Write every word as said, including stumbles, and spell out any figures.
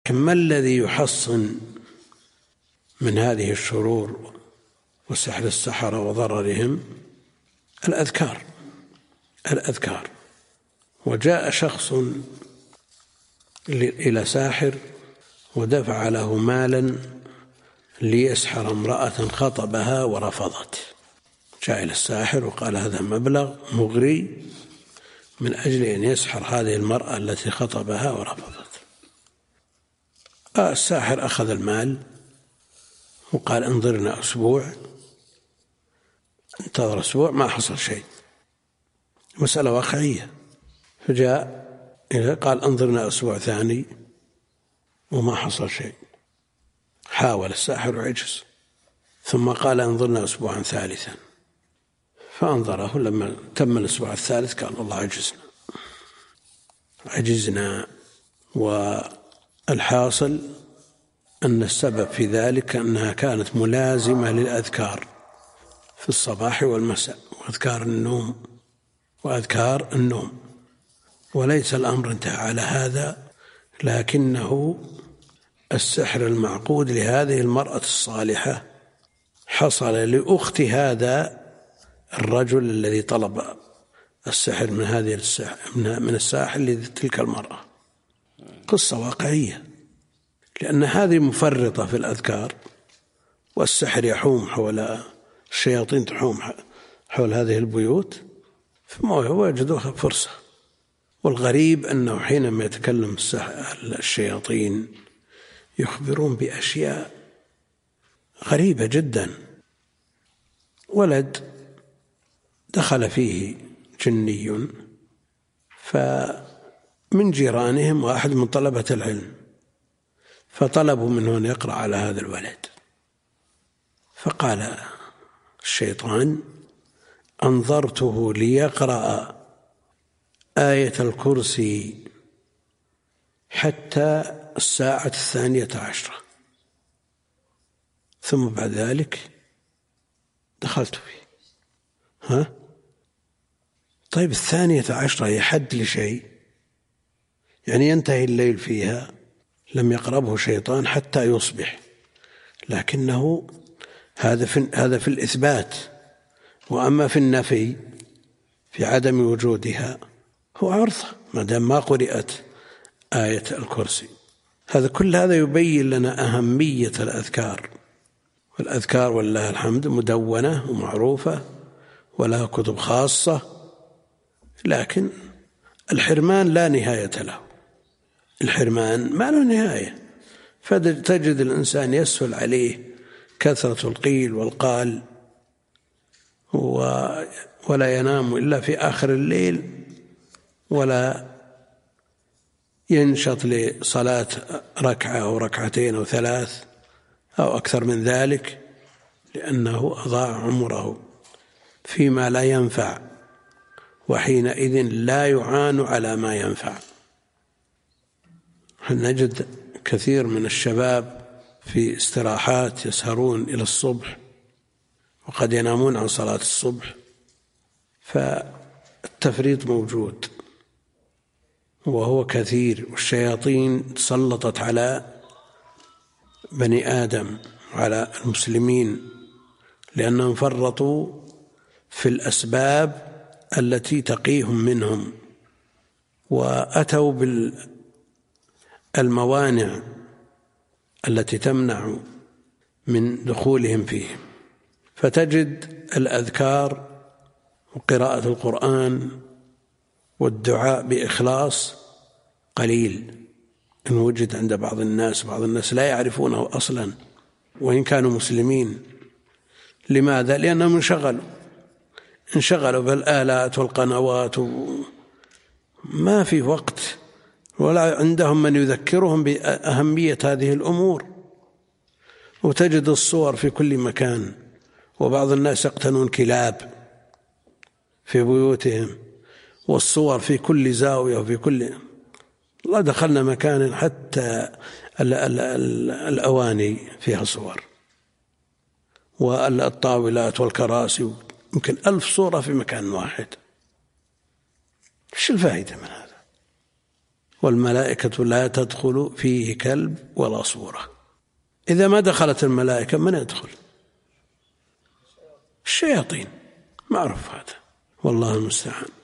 ما الذي يحصن من هذه الشرور وسحر السحرة وضررهم؟ الأذكار الأذكار وجاء شخص إلى ساحر ودفع له مالا ليسحر امرأة خطبها ورفضت. جاء إلى الساحر وقال هذا مبلغ مغري من أجل أن يسحر هذه المرأة التي خطبها ورفضت. الساحر أخذ المال وقال انظرنا أسبوع. انتظر أسبوع ما حصل شيء، مسألة واقعية. فجاء قال انظرنا أسبوع ثاني وما حصل شيء. حاول الساحر وعجز، ثم قال انظرنا أسبوعا ثالثا، فأنظره. لما تم الأسبوع الثالث قال الله عجزنا عجزنا والحاصل أن السبب في ذلك أنها كانت ملازمة للأذكار في الصباح والمساء وأذكار النوم وأذكار النوم وليس الأمر انتهى على هذا، لكنه السحر المعقود لهذه المرأة الصالحة حصل لأخت هذا الرجل الذي طلب السحر من هذه السحر من الساحر لتلك المرأة. قصة واقعية، لأن هذه مفرطة في الأذكار والسحر يحوم حول الشياطين تحوم حول هذه البيوت، فما وجدوها فرصة. والغريب أنه حينما يتكلم الشياطين يخبرون بأشياء غريبة جدا. ولد دخل فيه جني، فمن جيرانهم واحد من طلبة العلم فطلبوا منه أن يقرأ على هذا الولد، فقال الشيطان أنظرته ليقرأ آية الكرسي حتى الساعة الثانية عشرة، ثم بعد ذلك دخلت فيه. ها؟ طيب الثانية عشرة هي حد لشيء، يعني ينتهي الليل فيها. لم يقربه شيطان حتى يصبح، لكنه هذا في هذا في الإثبات، وأما في النفي في عدم وجودها هو عرضة ما دام ما قرأت آية الكرسي. هذا كل هذا يبين لنا أهمية الأذكار، والأذكار والله الحمد مدونة ومعروفة ولها كتب خاصة، لكن الحرمان لا نهاية له. الحرمان ما له نهاية، فتجد الإنسان يسهل عليه كثرة القيل والقال ولا ينام إلا في آخر الليل، ولا ينشط لصلاة ركعة أو ركعتين أو ثلاث أو أكثر من ذلك، لأنه أضاع عمره فيما لا ينفع، وحينئذ لا يعان على ما ينفع. نجد كثير من الشباب في استراحات يسهرون إلى الصبح وقد ينامون عن صلاة الصبح، فالتفريط موجود وهو كثير، والشياطين تسلطت على بني آدم وعلى المسلمين لأنهم فرطوا في الأسباب التي تقيهم منهم، وأتوا بالموانع التي تمنع من دخولهم فيه. فتجد الأذكار وقراءة القرآن والدعاء بإخلاص قليل إن وجد عند بعض الناس. بعض الناس لا يعرفونه أصلا وإن كانوا مسلمين. لماذا؟ لأنهم انشغلوا انشغلوا بالآلات والقنوات، ما في وقت ولا عندهم من يذكرهم بأهمية هذه الأمور. وتجد الصور في كل مكان، وبعض الناس يقتنون كلاب في بيوتهم، والصور في كل زاوية وفي كل الله دخلنا مكان حتى ال ال ال الأواني فيها صور، والطاولات والكراسي يمكن ألف صورة في مكان واحد. ايش الفائدة من هذا؟ والملائكة لا تدخل فيه كلب ولا صورة. إذا ما دخلت الملائكة من يدخل؟ الشياطين، معروف هذا، والله المستعان.